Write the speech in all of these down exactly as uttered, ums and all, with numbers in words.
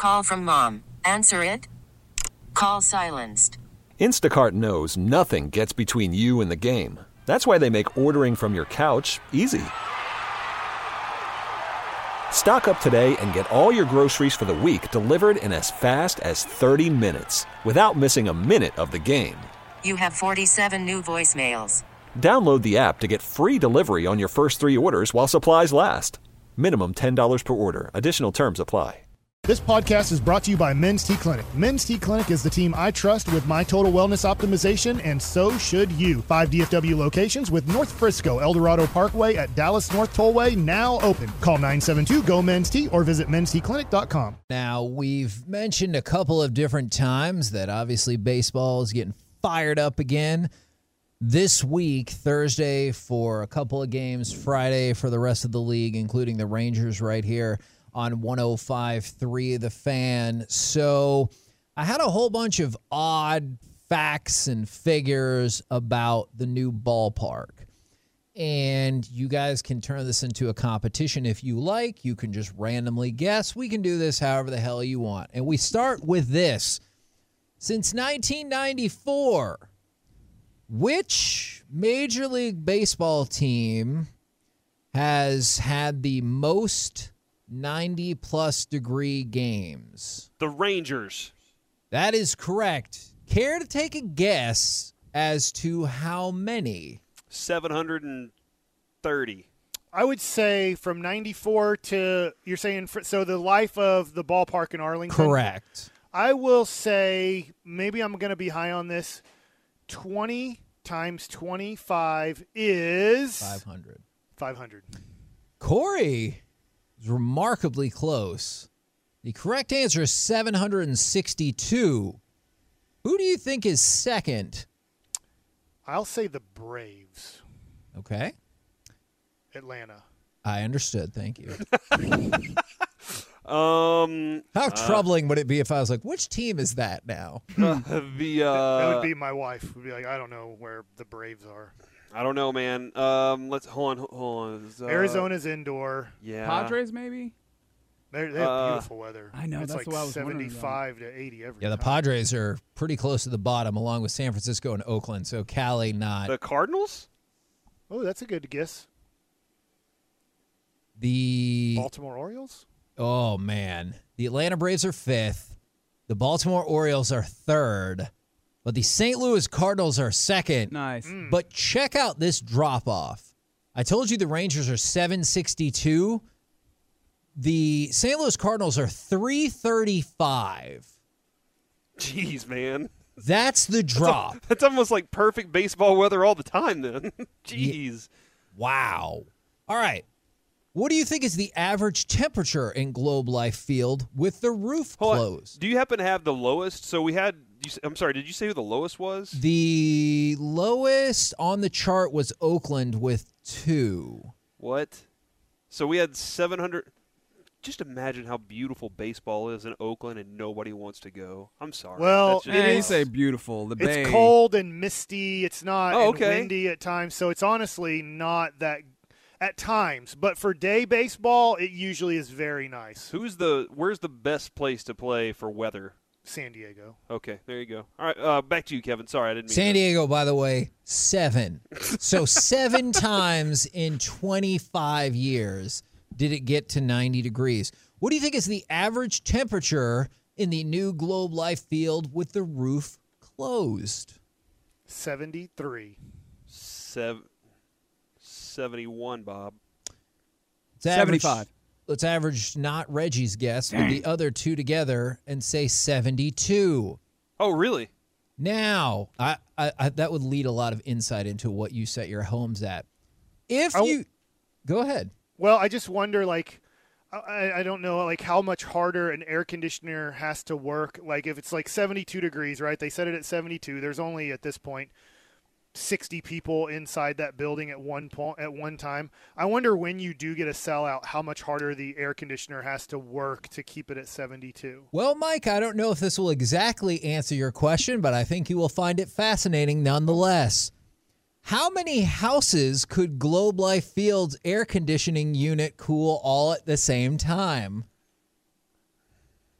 Call from mom. Answer it. Call silenced. Instacart knows nothing gets between you and the game. That's why they make ordering from your couch easy. Stock up today and get all your groceries for the week delivered in as fast as thirty minutes without missing a minute of the game. You have forty-seven new voicemails. Download the app to get free delivery on your first three orders while supplies last. Minimum ten dollars per order. Additional terms apply. This podcast is brought to you by Men's T Clinic. Men's T Clinic is the team I trust with my total wellness optimization, and so should you. Five D F W locations with North Frisco, El Dorado Parkway at Dallas North Tollway now open. Call nine seven two, G O, Men's T or visit mens t clinic dot com. Now, we've mentioned a couple of different times that obviously baseball is getting fired up again. This week, Thursday for a couple of games, Friday for the rest of the league, including the Rangers right here on one oh five point three The Fan. So I had a whole bunch of odd facts and figures about the new ballpark. And you guys can turn this into a competition if you like. You can just randomly guess. We can do this however the hell you want. And we start with this. Since nineteen ninety-four, which Major League Baseball team has had the most ninety-plus degree games? The Rangers. That is correct. Care to take a guess as to how many? seven hundred thirty. I would say from ninety-four to, you're saying, so the life of the ballpark in Arlington? Correct. I will say, maybe I'm going to be high on this, twenty times twenty-five is? five hundred. five hundred. Corey is remarkably close. The correct answer is seven hundred sixty-two. Who do you think is second? I'll say the Braves. Okay. Atlanta. I understood. Thank you. Um, How uh, troubling would it be if I was like, which team is that now? uh, the uh, that would be my wife. Would be like, I don't know where the Braves are. I don't know, man. Um, let's hold on, hold on. Uh, Arizona's indoor. Yeah. Padres, maybe. They're, they have Uh, beautiful weather. I know, It's that's like what I was wondering about. seventy-five to eighty every Yeah, the time. Padres are pretty close to the bottom, along with San Francisco and Oakland. So Cali not. The Cardinals? Oh, that's a good guess. The Baltimore Orioles? oh man, the Atlanta Braves are fifth. The Baltimore Orioles are third, but the Saint Louis Cardinals are second. Nice. Mm. But check out this drop off. I told you the Rangers are seven sixty-two. The Saint Louis Cardinals are three thirty-five. Jeez, man. That's the drop. That's almost like perfect baseball weather all the time, then. Jeez. Wow. All right. What do you think is the average temperature in Globe Life Field with the roof Hold on. closed? Do you happen to have the lowest? So we had. You, s- I'm sorry. Did you say who the lowest was? The lowest on the chart was Oakland with two. What? So we had seven hundred. Just imagine how beautiful baseball is in Oakland, and nobody wants to go. I'm sorry. Well, That's just- Man, It you is- say beautiful. The Bay. It's cold and misty. It's not Oh, and okay. windy at times, so it's honestly not that at times. But for day baseball, it usually is very nice. Who's the? Where's the best place to play for weather? San Diego. Okay, there you go. All right, uh, back to you, Kevin. Sorry, I didn't mean San to- Diego, by the way, seven. So seven times in twenty-five years did it get to ninety degrees. What do you think is the average temperature in the new Globe Life Field with the roof closed? seventy-three. Sev- seventy-one, Bob. Let's average- seventy-five. Let's average not Reggie's guess with the other two together and say seventy-two. Oh, really? Now, I, I, I that would lead a lot of insight into what you set your homes at. If I- you go ahead. Well, I just wonder, like, I, I don't know, like, how much harder an air conditioner has to work. Like, if it's like seventy-two degrees, right? They set it at seventy-two. There's only at this point sixty people inside that building at one point at one time. I wonder when you do get a sellout, how much harder the air conditioner has to work to keep it at seventy-two. Well, Mike, I don't know if this will exactly answer your question, but I think you will find it fascinating nonetheless. How many houses could Globe Life Field's air conditioning unit cool all at the same time?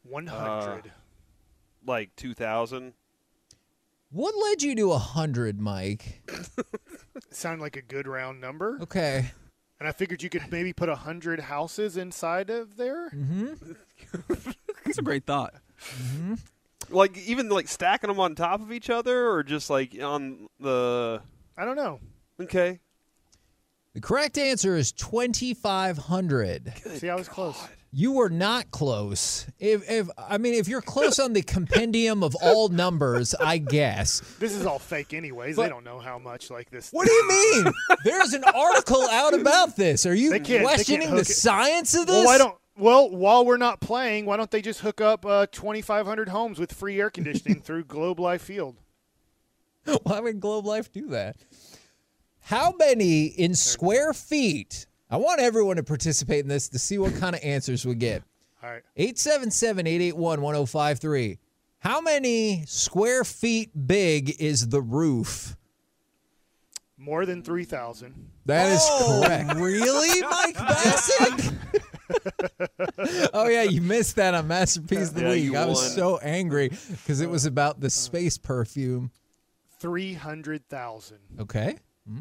one hundred. Uh, like two thousand. What led you to one hundred, Mike? Sound like a good round number. Okay. And I figured you could maybe put one hundred houses inside of there. Mm-hmm. That's a great thought. Mm-hmm. Like even like stacking them on top of each other, or just like on the. I don't know. Okay. The correct answer is twenty-five hundred. Good See, I was God. close. You were not close. If, if I mean, if you're close on the compendium of all numbers, I guess. This is all fake anyways. But- they don't know how much like this. What do you mean? There's an article out about this. Are you They can't- they can't questioning the hook it. science of this? Well, why don't? Well, while we're not playing, why don't they just hook up uh, twenty-five hundred homes with free air conditioning through Globe Life Field? Why would Globe Life do that? How many in square feet? I want everyone to participate in this to see what kind of answers we get. All right. eight seven seven, eight eight one, one oh five three. How many square feet big is the roof? More than three thousand. That is Oh. correct. Really, Mike Bassick? Oh, yeah, you missed that on Masterpiece of the Yeah, Week. you I was won. so angry because it was about the space perfume. Three hundred thousand. Okay.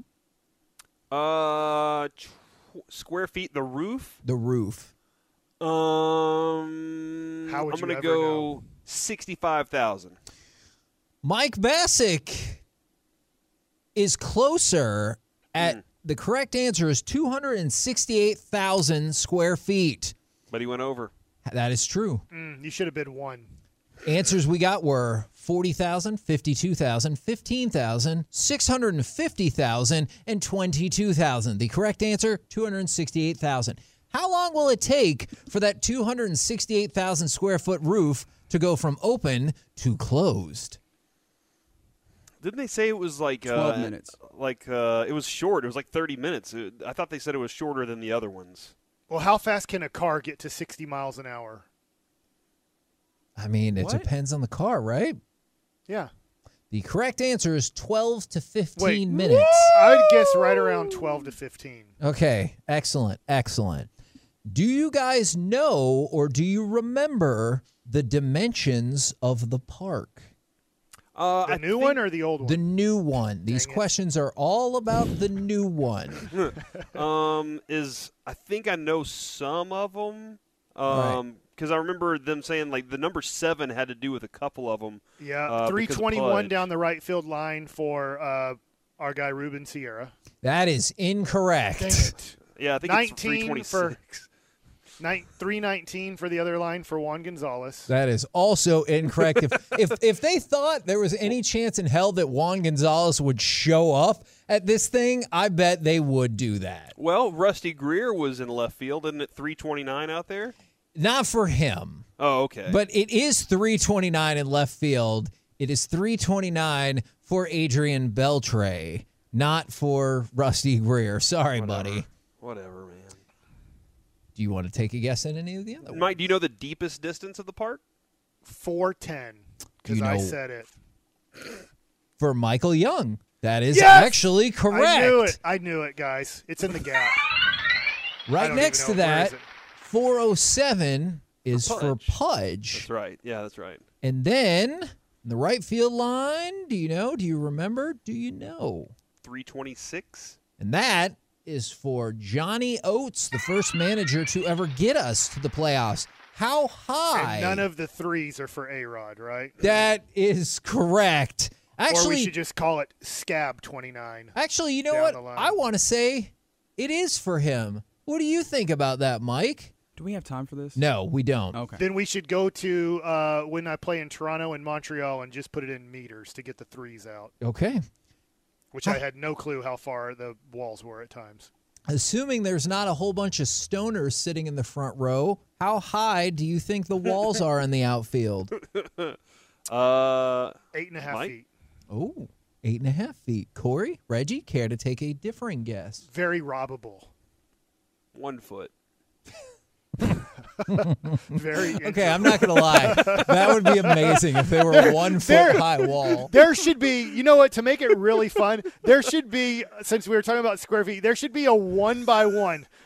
Uh, tw- square feet. The roof. The roof. Um, How would I'm you gonna ever go know? sixty-five thousand. Mike Bassick is closer at Mm. the correct answer is two hundred sixty-eight thousand square feet. But he went over. That is true. Mm, you should have been one. Answers we got were forty thousand, fifty-two thousand, fifteen thousand, six hundred fifty thousand, and twenty-two thousand. The correct answer, two hundred sixty-eight thousand. How long will it take for that two hundred sixty-eight thousand square foot roof to go from open to closed? Didn't they say it was like twelve uh, minutes. Like uh, it was short. It was like thirty minutes. It, I thought they said it was shorter than the other ones. Well, how fast can a car get to sixty miles an hour? I mean, it What? depends on the car, right? Yeah. The correct answer is twelve to fifteen Wait, minutes. I would guess right around twelve to fifteen. Okay, excellent, excellent. Do you guys know or do you remember the dimensions of the park? Uh, The I new think- one or the old one? The new one. These Dang it. questions are all about the new one. um, is I think I know some of them. Um, because I remember them saying like the number seven had to do with a couple of them. Yeah, uh, three because twenty-one Pudge. down the right field line for uh, our guy Ruben Sierra. That is incorrect. Dang it. Yeah, I think it's three nineteen twenty-six. for Nin- three nineteen for the other line for Juan Gonzalez. That is also incorrect. If, if if they thought there was any chance in hell that Juan Gonzalez would show up at this thing, I bet they would do that. Well, Rusty Greer was in left field, isn't it? three twenty-nine out there. Not for him. Oh, okay. But it is three twenty-nine in left field. It is three twenty-nine for Adrian Beltre, not for Rusty Greer. Sorry, Whatever. buddy. Whatever, man. Do you want to take a guess at any of the other ones? Mike, do you know the deepest distance of the park? four ten because You I know- said it. For Michael Young. That is Yes! actually correct. I knew it. I knew it, guys. It's in the gap. I Right don't next to even know. Where that, is it? four oh seven is For for Pudge. Pudge. That's right. Yeah, that's right. And then the right field line, do you know? Do you remember? Do you know? three twenty-six. And that is for Johnny Oates, the first manager to ever get us to the playoffs. How high? And none of the threes are for A-Rod, right? That is correct. or we Actually, should just call it Scab twenty-nine. actually, you know down what? the line. I want to say it is for him. What do you think about that, Mike? Do we have time for this? No, we don't. Okay. Then we should go to uh, when I play in Toronto and Montreal and just put it in meters to get the threes out, Okay. which I had no clue how far the walls were at times. Assuming there's not a whole bunch of stoners sitting in the front row, how high do you think the walls are in the outfield? Uh, Eight and a half Mike? feet. Oh, eight and a half feet. Corey, Reggie, care to take a differing guess? Very robbable. one foot. Very Okay, I'm not going to lie. That would be amazing if they were a one there- foot high wall. There should be, you know what, to make it really fun, there should be, since we were talking about square feet, there should be a one by one.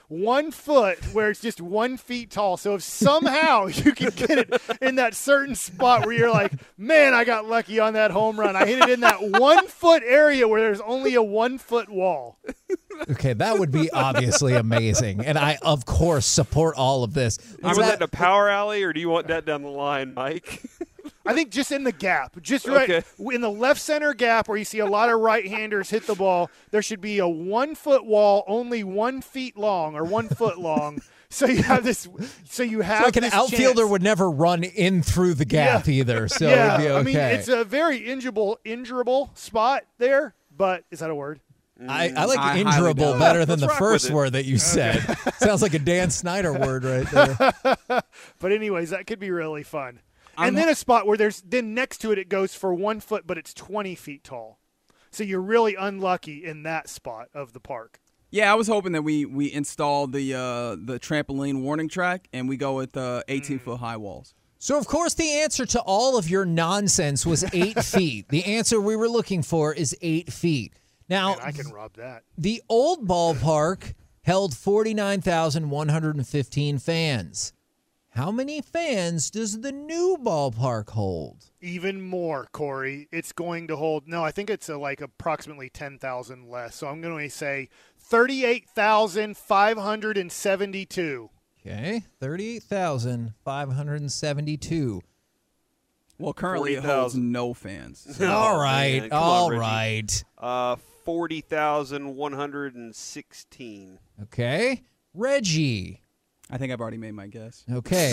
one foot where it's just one feet tall. So if somehow you can get it in that certain spot where you're like, man, I got lucky on that home run. I hit it in that one foot area where there's only a one foot wall. Okay, that would be obviously amazing. And I, of course, support all of this. I want that in a power alley, or do you want that down the line, Mike? I think just in the gap, just right okay. in the left center gap where you see a lot of right-handers hit the ball, there should be a one-foot wall, only one feet long or one foot long. So you have this. So you have so like an this outfielder chance. would never run in through the gap Yeah. either. So yeah, it'd be okay. I mean it's a very injurable, injurable spot there. But is that a word? I, I like I highly injurable doubt better it. than Let's the rock first with it. word that you said. Sounds like a Dan Snyder word right there. But anyways, that could be really fun. I'm- And then a spot where there's then next to it, it goes for one foot, but it's twenty feet tall. So you're really unlucky in that spot of the park. Yeah, I was hoping that we we install the uh, the trampoline warning track and we go with uh, eighteen foot high walls. So, of course, the answer to all of your nonsense was eight feet. The answer we were looking for is eight feet. Now, Man, I can rob that. the old ballpark held forty-nine thousand one hundred fifteen fans. How many fans does the new ballpark hold? Even more, Corey. It's going to hold. No, I think it's uh like approximately ten thousand less. So I'm going to say thirty-eight thousand five hundred seventy-two. Okay, thirty-eight thousand five hundred seventy-two. Well, currently it forty holds thousand. no fans. All Oh, right, man. Come on, all Reggie. right. Uh, forty thousand one hundred sixteen. Okay, Reggie. I think I've already made my guess. Okay.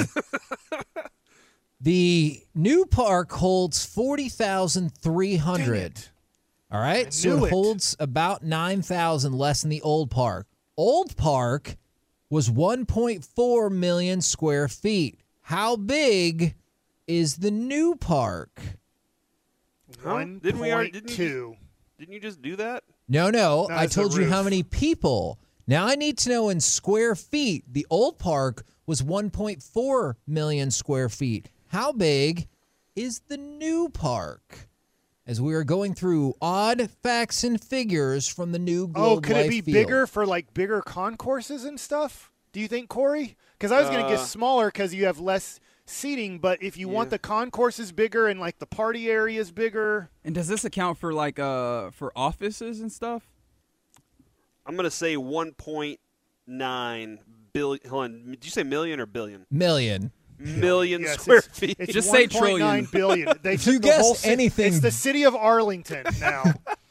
The new park holds forty thousand three hundred. All right, I so knew it it. holds about nine thousand less than the old park. Old park was one point four million square feet. How big is the new park? Huh? One Didn't we already- point didn't you two. Didn't you just do that? No, no, No, I it's the told you how roof. many people. Now I need to know in square feet. The old park was one point four million square feet. How big is the new park? As we are going through odd facts and figures from the new Globe Oh, could Life it be Field. bigger for like bigger concourses and stuff? Do you think, Corey? Because I was going to Uh, guess smaller because you have less seating. But if you want Yeah. the concourses bigger and like the party areas bigger, And does this account for like uh for offices and stuff? I'm gonna say one point nine billion. Hold on, did you say million or billion? Million. Million yes, square it's, feet. it's Just say one point nine trillion. billion. They If took you the guess whole ci- anything- it's the city of Arlington now.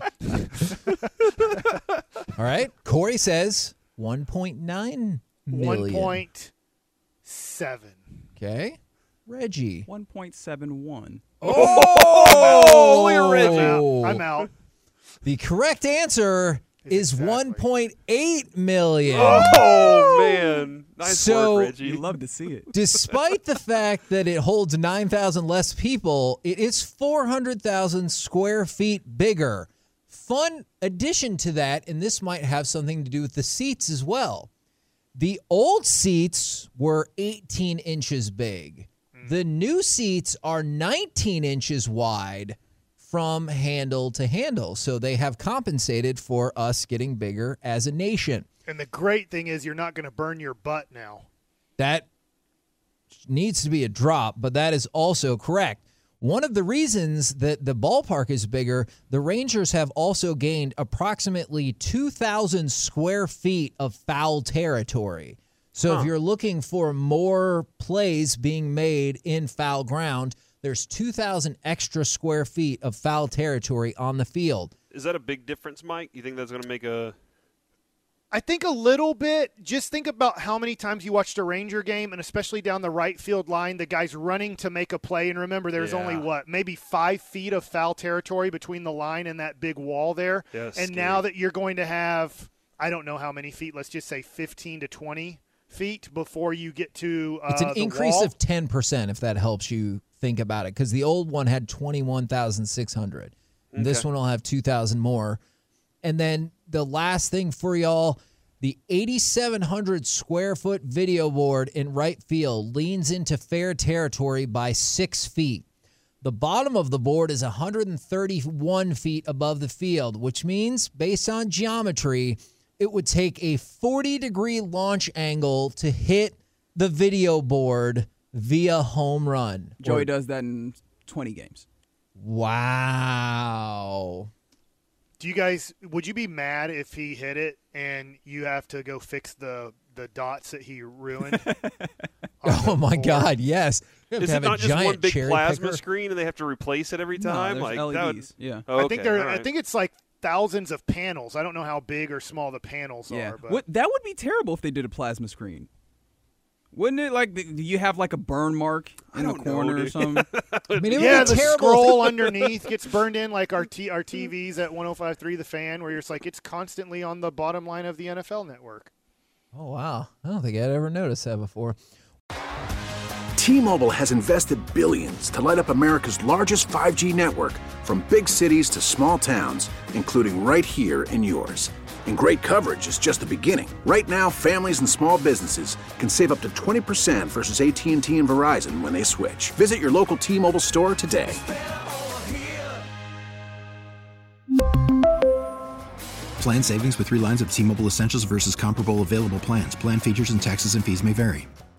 All right. Corey says one point nine One million. point seven. Okay. Reggie. One point seven one. Oh, look at I'm Reggie. out. I'm out. The correct answer is Exactly. one point eight million. Oh man, nice So- work, Reggie. You love to see it. Despite the fact that it holds nine thousand less people, it is four hundred thousand square feet bigger. Fun addition to that, and this might have something to do with the seats as well. The old seats were eighteen inches big. The new seats are nineteen inches wide from handle to handle. So they have compensated for us getting bigger as a nation. And the great thing is you're not going to burn your butt now. That needs to be a drop, but that is also correct. One of the reasons that the ballpark is bigger, the Rangers have also gained approximately two thousand square feet of foul territory. So if you're looking for more plays being made in foul ground, there's two thousand extra square feet of foul territory on the field. Is that a big difference, Mike? You think that's going to make a? I think a little bit. Just think about how many times you watched a Ranger game, and especially down the right field line, the guy's running to make a play. And remember, there's Yeah. only, what, maybe five feet of foul territory between the line and that big wall there. Yeah, and scary. now that you're going to have, I don't know how many feet, let's just say fifteen to twenty feet before you get to uh, It's an the increase wall. of ten percent if that helps you think about it, because the old one had twenty-one thousand six hundred. And This Okay. one will have two thousand more. And then the last thing for y'all, the eighty-seven hundred square foot video board in right field leans into fair territory by six feet. The bottom of the board is one hundred thirty-one feet above the field, which means, based on geometry, it would take a forty degree launch angle to hit the video board via home run. Joey Or, does that in twenty games. Wow. Do you guys, would you be mad if he hit it and you have to go fix the, the dots that he ruined? Oh, my God, yes. You have Is to it have a not just giant one big cherry plasma picker. screen and they have to replace it every time? No, like there's that L E would, Ds. Yeah. Oh, I okay, think there. all right. I think it's like thousands of panels. I don't know how big or small the panels Yeah. are. But What, that would be terrible if they did a plasma screen. Wouldn't it? Like, do you have like a burn mark in the don't know, corner or dude. something? I mean, it yeah, would the be terrible. scroll underneath gets burned in like our t- our T Vs at one oh five point three The Fan, where you're just like it's constantly on the bottom line of the N F L Network. Oh, wow. I don't think I'd ever noticed that before. T-Mobile has invested billions to light up America's largest five G network, from big cities to small towns, including right here in yours. And great coverage is just the beginning. Right now, families and small businesses can save up to twenty percent versus A T and T and Verizon when they switch. Visit your local T-Mobile store today. Plan savings with three lines of T-Mobile Essentials versus comparable available plans. Plan features and taxes and fees may vary.